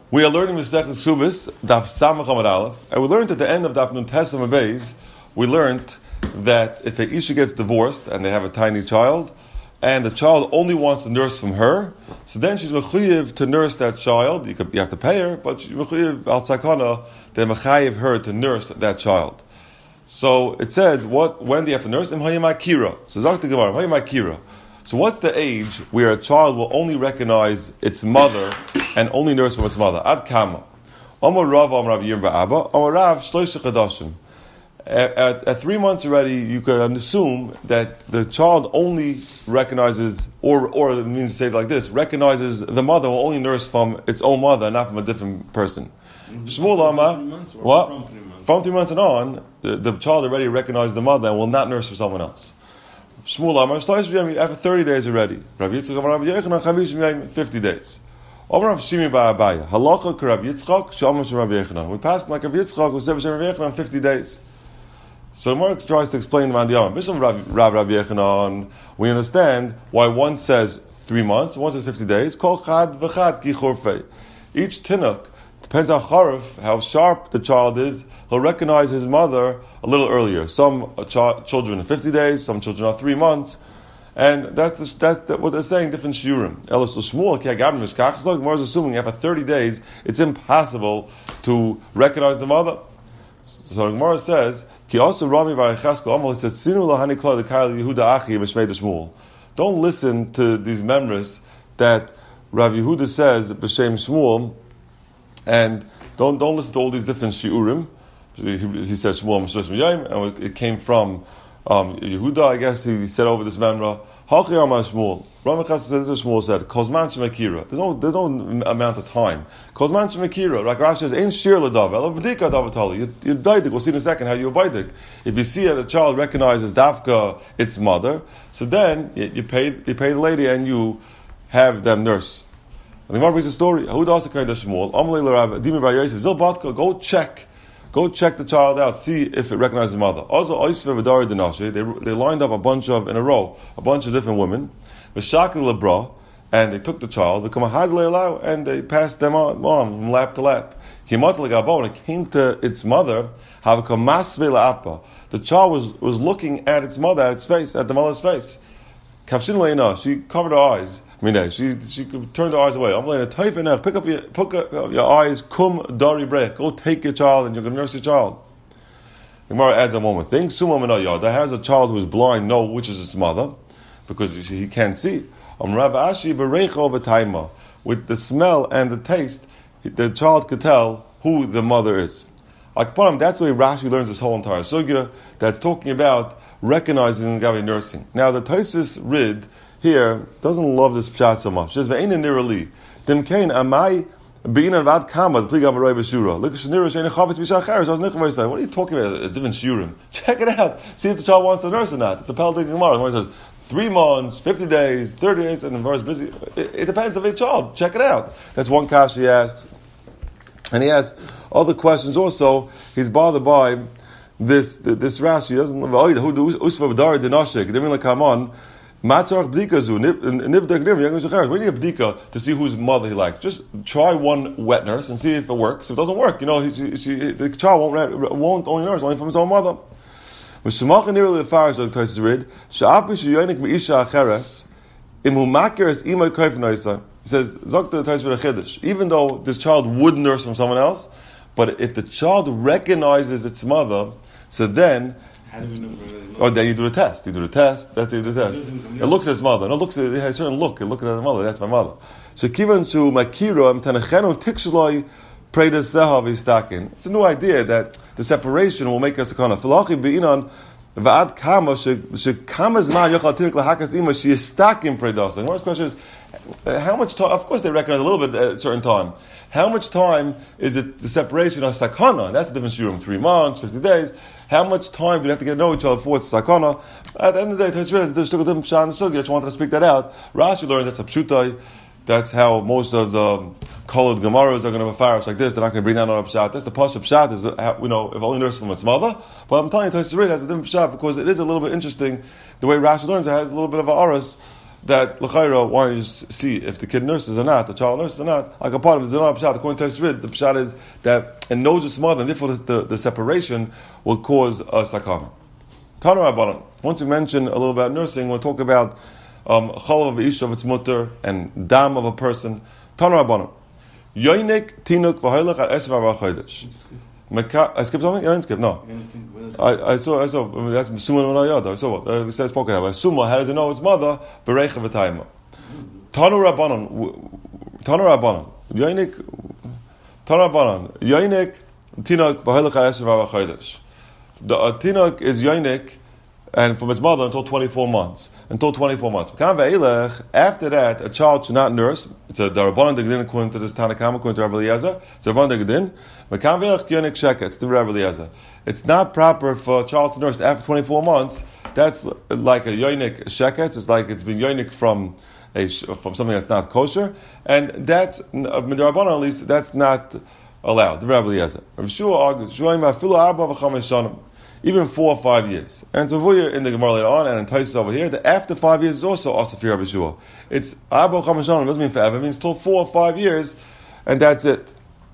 We are learning Masechet Subis, Daf Samach Amud Aleph, and we learned at the end of Daf Nun Tes Amud Beis, we learned that if a Isha gets divorced and they have a tiny child, and the child only wants to nurse from her, so then she's mechuyev to nurse that child. You have to pay her, but she's mechuyev al sakana, they're mechayev her to nurse that child. So it says, when do you have to nurse? Im hayim akira. So Zok the Gemara, hayim akira. So what's the age where a child will only recognize its mother and only nurse from its mother? Ad kama. Amar Rav, Amar Rav Yir Ba'aba, Amar Rav Shloisha Chadashim. At 3 months already, you can assume that the child only recognizes, or it means to say it like this, recognizes the mother will only nurse from its own mother, not from a different person. Shmuel Amar, what? From 3 months. From 3 months and on, the child already recognizes the mother and will not nurse for someone else. Shmuel Amar, after 30 days already. Rav Yitzchak Amar Rav Yochanan, 50 days. Amar Rav Shimi Bar Abaya, Halacha K'Rav Yitzchak, Shalom Rav Yochanan. We passed like Rav Yitzchak, who said Rav Yochanan, 50 days. So the Gemara tries to explain the Mandiyam. Bishlam Rav Yochanan, we understand why one says 3 months, one says 50 days. Kol Chad V'Chad Ki Chorfei. Each Tinuk, depends on Charif, how sharp the child is, he'll recognize his mother a little earlier. Some children are 50 days, some children are 3 months. And that's what they're saying, different shiurim. Elos Shmuel, Ki Agam Mishkach, so the Gemara is assuming after 30 days, it's impossible to recognize the mother. So the Gemara says, Ki also Rami Bar Cheskel Amal, he says, Sinu lahani kla the Kail Yehuda Achi b'Shmei Shmuel. Don't listen to these memories that Rav Yehuda says b'Shem Shmuel, and don't listen to all these different shiurim. He said Shmuel Mishlosh Miyayim, and it came from Yehuda, I guess. He said over this memra. Hachi Amar Shmuel. Rami Cheskel says this. Shmuel said, Kozman Shemakira. There's no amount of time. Kozman Shemakira. Like Rashi says, Ein Shir L'Dav. Elo B'dika Davatali. You daidik. We'll see in a second how you abaidik. If you see that the child recognizes Dafka its mother, so then you pay the lady and you have them nurse. And the Gemara brings a story. Yehuda also carried the Shmuel. Amalei l'Rav Dimi Bar Yosef. Zil Batka. Go check the child out. See if it recognizes the mother. Also, they lined up a bunch of different women. V'shakil lebra, and they took the child. And they passed them on from lap to lap. When it came to its mother, the child was looking at its mother, at its face, at the mother's face. She covered her eyes. She turned her eyes away. I'm like, pick up your eyes. Kum dari brech. Go take your child, and you're going to nurse your child. The Gemara adds a moment. Think summa min that has a child who is blind know which is its mother because he can't see. With the smell and the taste, the child could tell who the mother is. That's the way Rashi learns this whole entire sugya that's talking about recognizing Gabi nursing. Now the Tosfos Rid here doesn't love this pshat so much. It says ve'ein nirali dimkein amai be'inan vad kama the pligam arei b'shura. Look at shnira she'ein chavetz b'shach cheres. I was nichmei saying, what are you talking about? A different shiurim. Check it out. See if the child wants to nurse or not. It's a Peldik Gemara. The Gemara says 3 months, 50 days, 30 days, and the verse busy. It depends on the child. Check it out. That's one kasha he asks, and he asks other questions also. He's bothered by this Rashi. He doesn't love who the usva v'dari dinashik. They mean like come on. We need a bdika to see whose mother he likes. Just try one wet nurse and see if it works. If it doesn't work, the child won't only nurse only from his own mother. It says, Zok the Tosfos Chiddush. Even though this child would nurse from someone else, but if the child recognizes its mother, so then then you do a test. That's how you do the test. It looks at its mother. It has a certain look. It looks at the mother. That's my mother. So kivan to makira tanachenu tikshloi preda sehav istakin. It's a new idea that the separation will make us a kind of philachi beinan va'ad kama shekama zman yochal tinik lahakas ima sheistakin predas. The first question is how much time. Of course, they recognize a little bit at a certain time. How much time is it the separation of sakana? That's a different shiurim. 3 months, 50 days. How much time do we have to get to know each other before it's sakana? At the end of the day, there's still a different pshat in the sugya. I just wanted to speak that out. Rashi learns that's a pshutai. That's how most of the colored gemaras are going to have a fire like this. They're not going to bring down on a pshat. That's the pasuk pshat is if only nurse from its mother. But I'm telling you, Tosfos Rid has a different pshat because it is a little bit interesting. The way Rashi learns, it has a little bit of a aras that l'chayra wanted to see if the kid nurses or not, the child nurses or not. Like a part of the Zerah Pshat, according to Teshuvah, the Pshat is that it knows its mother, and therefore the separation will cause a sakana. Tana Rabbanan. Once we mention a little about nursing, we'll talk about chalav of isha of its mutter and dam of a person. Tana Rabbanan. Yoinik tinuk v'hoylech at esva v'chodesh. I skipped something? I didn't skip. No. I saw. I mean, that's Suma Manayada. I saw what we said. Spoken about. Suma, how does it know its mother? Bereicha v'tayma. Tanu Rabbanon. Yoinik. Tinok b'hoylech ha'esher v'chodesh. The tinok is yoinik, and from its mother until 24 months. After that, a child should not nurse. It's a Rabbanan Degedin according to this Tanakama, according to Rabbi Eliezer. It's a Rabbanan Degedin. It's the Rabbi Eliezer. It's not proper for a child to nurse after 24 months. That's like a yoinik sheket. It's like it's been yoinik from something that's not kosher, and that's Rabbanan at least that's not allowed. The Rabbi Eliezer. Rabbi Shua argues, even 4 or 5 years. And so in the Gemara later on, and in Taisus over here, that after 5 years is also Asafir Rabbi Shua. It's Arba Chamashanim, doesn't mean forever, it means till 4 or 5 years, and that's it.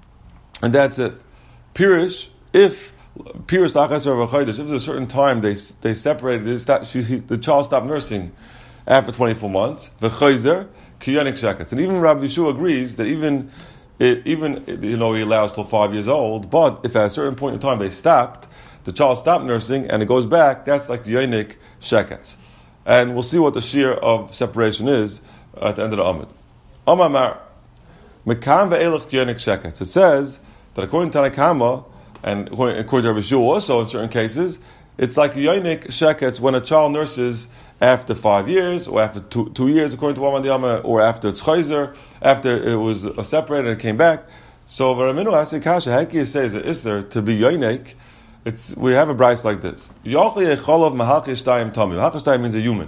Pirish, if there's a certain time they separated, the child stopped nursing after 24 months, the Chayzer, Kiyanik Shakats. And even Rabbi Yeshua agrees that even he allows till 5 years old, but if at a certain point in time the child stopped nursing and it goes back, that's like Yoinik Sheketz. And we'll see what the shear of separation is at the end of the Amid. Amar Mekam ve'elech Yoinik Sheketz. It says that according to Tanakama, and according to Rabbi Shua also in certain cases, it's like Yoinik Sheketz when a child nurses after 5 years, or after 2 years, according to Wamad Yama, or after it's Chayzer, after it was separated and it came back. So Varaminu Hasikasha, Heki says that Isser to be Yoinik. We have a brice like this. Mahakishtayim means a human.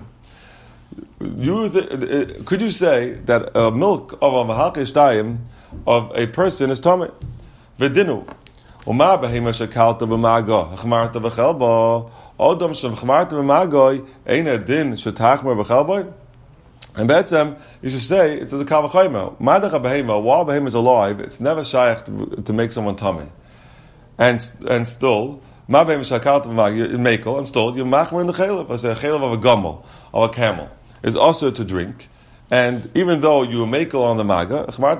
Could you say that a milk of a mahakishtayim of a person is tummy? V'dinu. Uma behema shekalta b'maga hachmarta b'chelba odom shemchmarta b'maga eina din shetachmer b'chelba. And betzem, you should say it's a kavachayma. Madacha behema, while behema is alive, it's never shaykh to make someone tummy. And still, and still, you're machmer in the chalev. As a chalev of a gumel, of a camel, is also to drink. And even though you were makel on the maga,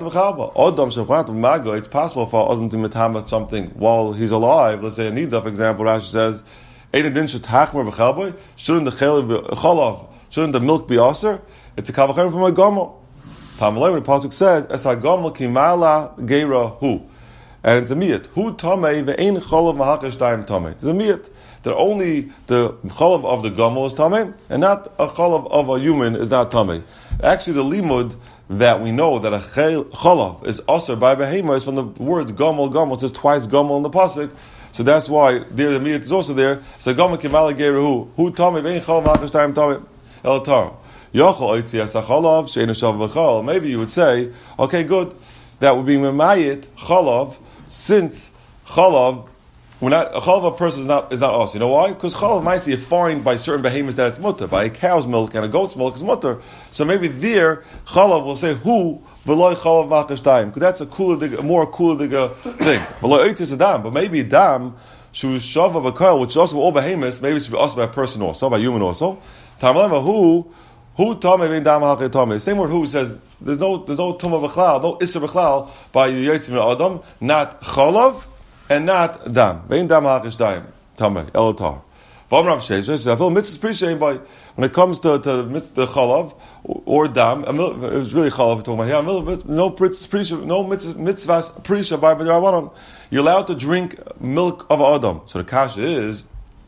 it's possible for Odom to metama something while he's alive. Let's say a nida, for example, Rashi says, shouldn't the chalav, shouldn't the milk be aser? It's a kavachem from a gumel. Tamalei, when the pasuk says, es a gumel kimala geira hu. And it's a miyat. Hu tamei ve'ein cholav mahakashtayim tamei. It's a miyat. That only the cholav of the gomel is tamei, and not a cholav of a human is not tamei. Actually, the limud that we know that a cholav is aser by behema is from the word gomel. Gomel, it says twice gomel in the pasuk, so that's why there the miyat is also there. So gomel kivala geru hu tamei ve'ein cholav mahakashtayim tamei elatar. Yochel oitzi as a cholav she'ein shav v'chol. Maybe you would say, okay, good, that would be memayit cholav. Since chalav, a chalav of a person is not us. You know why? Because chalav might see foreign by certain behemoths that it's mutter. By a cow's milk and a goat's milk is mutter. So maybe there chalav will say who v'loy chalav makashtayim. Because that's a more cooler thing. V'loy oitis adam, but maybe dam shu shava v'koil, which is also all behemoths. Maybe it should be also by a person also, by human also. Tamalema who tamei vein dam halchei tamei. Same word who says. There's no tumah b'chlal, no isser b'chlal by the yotzim adam, not chalav and not dam. Vein dam hakish dayim tamei elotar. V'am Rav Sheshes, I feel mitzvahs appreciated by when it comes to the chalav or dam. It was really chalav we're talking about here. No mitzvahs appreciated by the Rabbanon. You're allowed to drink milk of adam. So the kasha is,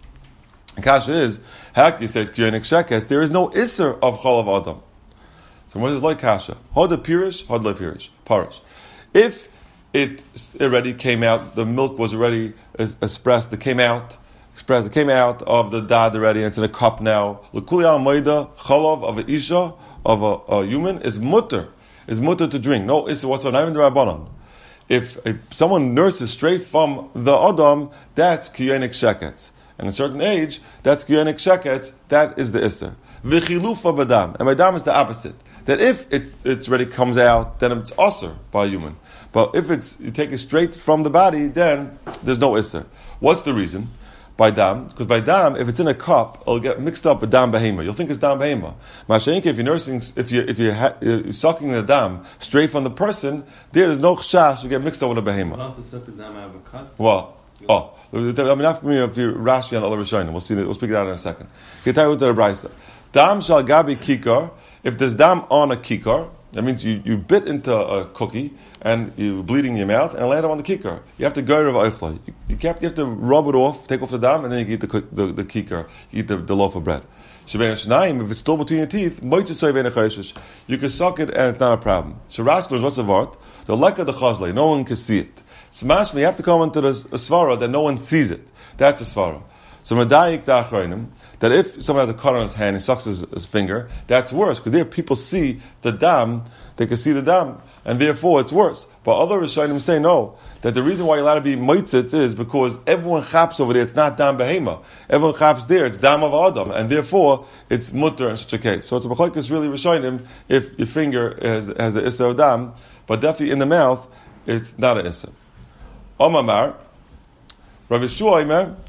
Haki says kiyonik shekes. There is no isser of chalav adam. So what is like kasha? Hod pirish, hod le pirish, parish. If it already came out, the milk was already expressed. It came out of the dad already, and it's in a cup now. L'kulial moida chalav of a isha of a human is mutter to drink. No isser whatsoever. Not even the rabbanon. If someone nurses straight from the adam, that's kiyonik sheketz. And at a certain age, that's kiyonik sheketz. That is the isser. V'chilufa b'dam. And by dam is the opposite. That if it already comes out, then it's usher by a human. But if you take it straight from the body, then there's no isser. What's the reason? By dam, because by dam, if it's in a cup, it'll get mixed up with dam behema. You'll think it's dam behema. Mashenke, if you're nursing, if you're sucking the dam straight from the person, there's no chashash to get mixed up with a behema. Not to suck the dam out of a cut. Well, I mean, after me, if you Rashi on the other Rishonim, we'll see that. We'll speak that in a second. Dam shal gabi kikar. If there's dam on a kikar, that means you bit into a cookie and you're bleeding in your mouth and it landed on the kikar. You have to go to the you have to rub it off, take off the dam, and then you eat the kikar. You eat the loaf of bread. If it's still between your teeth, you can suck it and it's not a problem. So Rashi learns what's the word? The leka the chazle. No one can see it. Smash me. You have to come into the svara that no one sees it. That's a svara. So medayik da achronim, that if someone has a cut on his hand, he sucks his finger, that's worse, because there people see the dam, they can see the dam, and therefore it's worse. But other Rishonim say no, that the reason why you're allowed to be moitzitz is because everyone chaps over there, it's not dam behema. Everyone chaps there, it's dam of Adam, and therefore it's mutter in such a case. So it's a b'chlokes really Rishonim if your finger has the issa of dam, but definitely in the mouth, it's not an issa. Omamar, Rav Yeshua,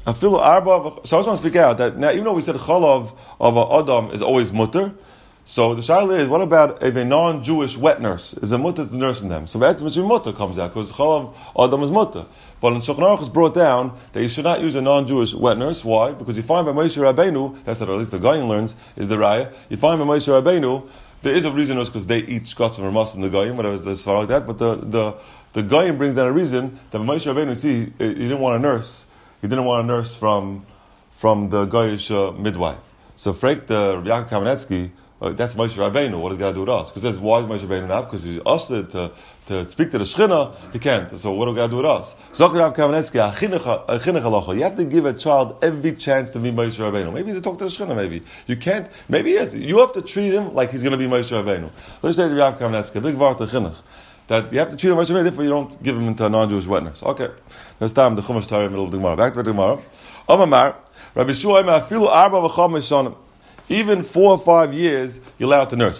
so I just want to speak out that now, even though we said chalav of an adam is always mutter, so the shaila is, what about if a non-Jewish wet nurse is a mutter to nursing them? So that's which mutter comes out because chalav adam is mutter. But in Shulchan Aruch is brought down that you should not use a non-Jewish wet nurse. Why? Because you find by Moshe Rabbeinu, that's what at least the Goyin learns is the raya. You find by Moshe Rabbeinu, there is a reason because they eat shkatz and ramas in the Goyim, whatever is the svara like that. But the Goyim brings down a reason that Moshe Rabbeinu, he didn't want a nurse. He didn't want a nurse from the Goyish midwife. So Frank the Yaakov Kamenetsky, that's Moshe Rabbeinu. What does God do with us? Because why is Moshe Rabbeinu not? Because he's asked to speak to the Shechina, he can't. So what do God do with us? Yaakov Kamenetsky, you have to give a child every chance to be Moshe Rabbeinu. Maybe he's to talk to the Shechina. Maybe you can't. Maybe he is. You have to treat him like he's going to be Moshe Rabbeinu. Let's say to Yaakov Kamenetsky, big var to chinuch, that you have to treat him Moshe Rabbeinu. Therefore, you don't give him into a non-Jewish witness. Okay. This time the Chumash Torah in the middle of the Gemara. Back to the Gemara. Omamar, Rabbi Yeshua, afilu arba v'cham mishanim. Even 4 or 5 years, you're allowed to nurse.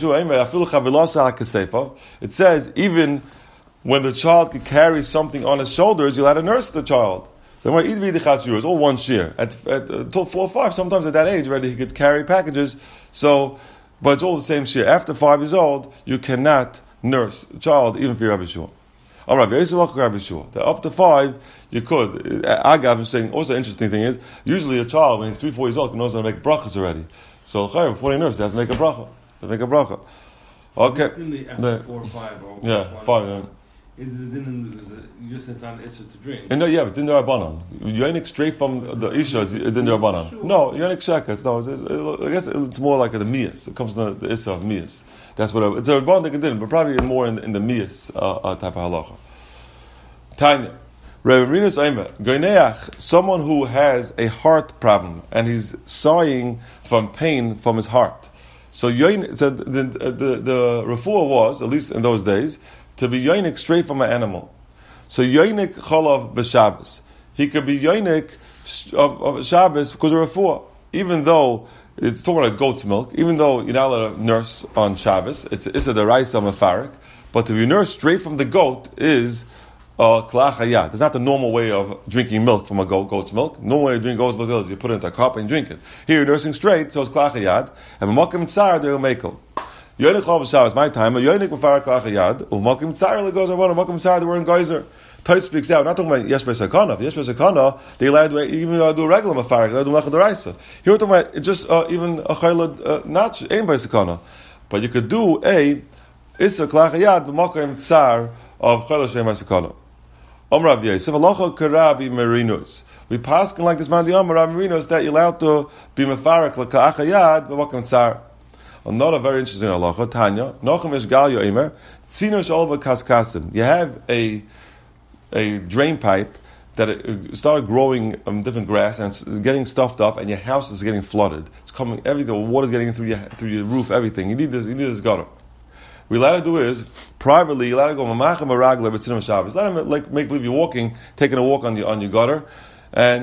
It says even when the child could carry something on his shoulders, you're allowed to nurse the child. So it's all one shear. Until 4 or 5, sometimes at that age, already he could carry packages. So, but it's all the same shear. After 5 years old, you cannot nurse a child, even for Rabbi Yeshua. That up to 5, you could. Agav is saying, also interesting thing is, usually a child, when he's 3, 4 years old, knows how to make brachas already. So, before they nurse, they have to make a bracha. Okay. After 4 or 5 or yeah, 5. Yeah. You said it's not an issue to drink. No, yeah, but it's in the Rabbanan. Yonik straight from the Isha is in the Rabbanan. No, Yonik Shekas. No, I guess it's more like the Miyas. It comes from the Isha of Miyas. That's what it's a Rabbanan they can, but probably more in the Miyas type of halacha. Tanya. Someone who has a heart problem and he's sighing from pain from his heart. So the refuah was, at least in those days, to be yonik straight from an animal. So yonik chalav b'Shabbos. He could be yonik of Shabbos because of refuah. Even though it's talking about goat's milk, even though you're not allowed to nurse on Shabbos, it's a deraisa mefarik, but to be nursed straight from the goat is klach hayad. It's not the normal way of drinking milk from a goat's milk. The normal way of drinking goat's milk is you put it into a cup and drink it. Here you're nursing straight, so it's klach hayad. And b'makom tzar they'll makel. Yonik chalav b'Shabbos, my time. Yonik mefarik klach hayad. U'makom tzar goes on. U'makom tzar they were in geyser. Tais speaks out. Not talking about yesh b'sakana. Yesh b'sakana they allowed to even do a regular mefarik. They allowed to do lechad deraisa. Here we're talking about just even a chaylad not aim b'sakana, but you could do a issa klach hayad b'makom tzar of chaylad shem b'sakana. Rav Yosef, halacha karabi merinos. We pass like this man the Rav merinos that you're allowed to be mefarik l'ka'ach hayad b'makom tzar. Another very interesting halacha. Tanya, Nochem ish gal yoimer tzino shalva kaskasim. You have a drain pipe that it started growing different grass and it's getting stuffed up, and your house is getting flooded. It's coming everything. The water's getting in through your roof. Everything. You need this gutter. What you're allowed to do is, privately, you're allowed to go mamachem aragla b'tzinim Shabbos. Let him make believe you're walking, taking a walk on your gutter, and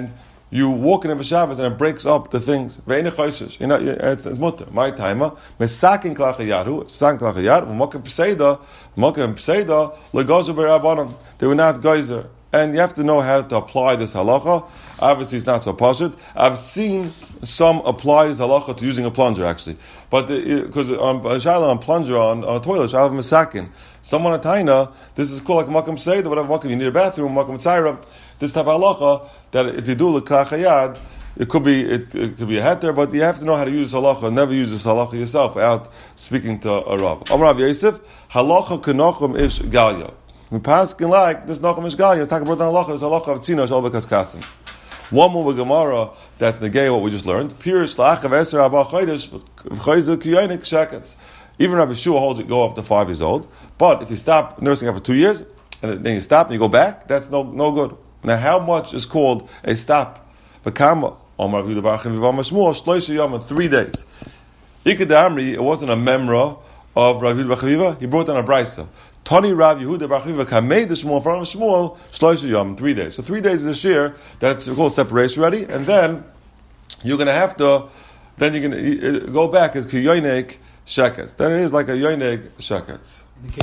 you walk in Shabbos and it breaks up the things. It's mutter. My timer. Mesakin klachayadu. It's mesakin klachayad. V'mokem pseida legozu b'rabbanon. They were not geyser. And you have to know how to apply this halacha. Obviously, it's not so pashut. I've seen some apply this halacha to using a plunger, actually. But because on plunger, on a toilet, I have mesakin. Someone at Taina, this is called like makam seder, whatever makam, you need a bathroom, makam tzayra. This type of halacha, that if you do the klachayad, it could be a heter, but you have to know how to use this halacha. Never use this halacha yourself without speaking to a rav. Amar Rav Yosef, halacha kenochem ish galya. We pass like this nochem ish galya. It's talking about the halacha. This halacha of tzino shal bekas kasim. One more Gemara that's negay what we just learned. Pirish la'achav eser abba chodesh v'choyze kiyonik shekets. Even Rabbi Shua holds it go up to 5 years old. But if you stop nursing after 2 years and then you stop and you go back, that's no good. Now, how much is called a stop? V'kama Omar Rabbi Yehuda bar Chava Mashmuel shloisha yom in 3 days. Ikad Amri, it wasn't a memra of Rabbi Yehuda bar Chava. He brought down a brisa. Tani Rabbi Yehuda bar Chava kamei the Shmuel from Shmuel shloisha yom in 3 days. So 3 days is a shear that's called separation already, and then you're going to have to. Then you're going to go back as kiyonek shekets. Then it is like a yonek shekets.